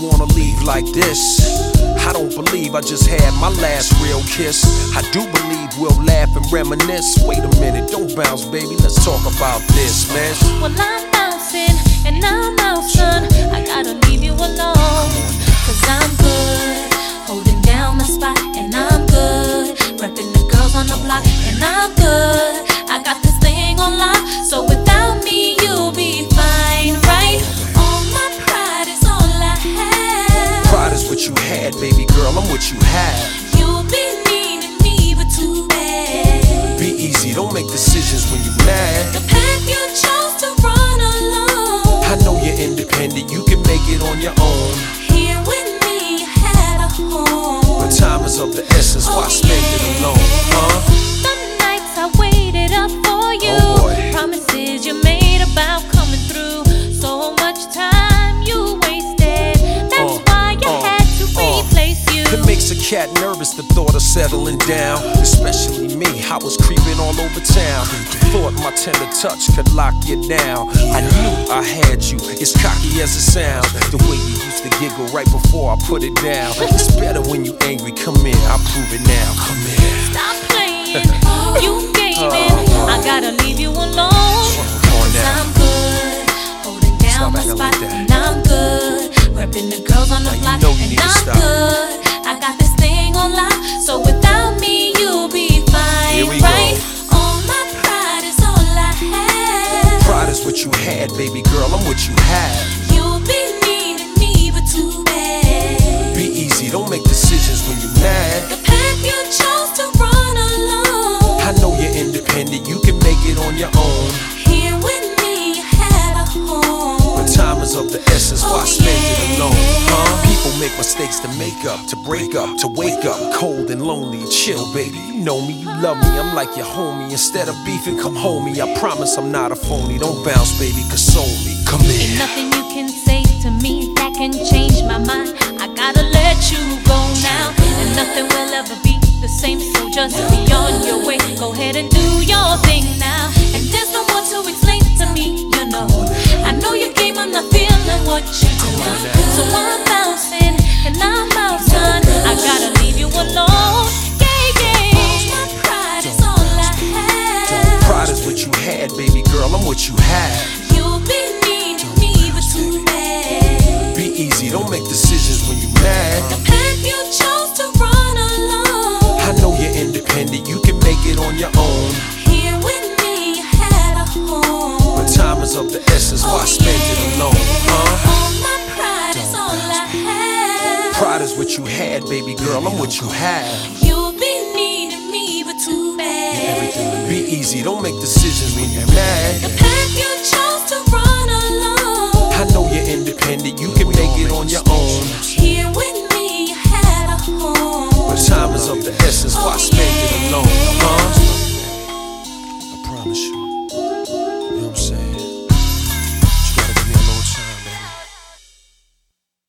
wanna leave like this. I don't believe I just had my last real kiss. I do believe we'll laugh and reminisce. Wait a minute, don't bounce, baby, let's talk about this, man. Well, I'm bouncing and I'm out, son. I gotta leave you alone, cause I'm good, holding down the spot, and I'm good, repping the girls on the block, and I'm good. I got this thing on lock, so without me you'll be fine, right? All my pride is all I have. Pride is what you had, baby girl, I'm what you have. You'll be needing me, but too bad. Be easy, don't make decisions when you're mad. The path you chose to run alone. I know you're independent, you can make it on your own. Here with me, you had a home. But time is of the essence, why spend it alone, huh? The nights I waited up for you, oh boy. Promises you made about coming through. So much time you wasted, that's why I had to replace you. It makes a cat nervous, the thought of settling down. Especially me, I was creeping all over town. Thought my tender touch could lock you down. I knew I had you, as cocky as it sounds. The way you used to giggle right before I put it down. It's better when you angry, come in, I'll prove it now. Come in. Stop playing, you gave in. I gotta leave you alone, cause I'm good, holding down my spot, and I'm good, repping the girls on the block, and I'm good. I got this thing on lock, so without me you'll be fine, right? All my pride is all I have. Pride is what you had, baby girl, I'm what you have. You'll be needing me, but too bad. Be easy, don't make decisions when you're mad. The path you chose to run alone. I know you're independent, you can make it on your own. Here with me, you had a home. But time is of the essence, why spend it alone, huh? People make mistakes to make up, to break up, to wake up cold and lonely. Chill, baby, you know me, you love me, I'm like your homie. Instead of beefing, come home me. I promise I'm not a phony. Don't bounce, baby, console me. Come in. Ain't nothing you can say to me that can change my mind. I gotta let you go now, and nothing will ever be the same. So just be on your way, go ahead and do your thing now. And there's no more to explain to me, you know. I know you came, I'm not feeling what you do. So I'm bouncing and I'm out, son. I gotta leave you alone. Yeah, yeah. My pride is all I have. Pride is what you had, baby girl, I'm what you have. You'll be needing me, but too bad. Be easy, don't make decisions when you're mad. The path you chose to run alone. I know you're independent, you can make it on your own. Here with me, you had a home. But time is of the essence, why spend it alone, huh? All my pride is all I have. Pride is what you had, baby girl, I'm what you have. You'll be needing me, but too bad. Be easy, don't make decisions when you're mad. The path you chose to run alone. I know you're independent, you can make it on your own. Here with me, you had a home. But time is of the essence, why spend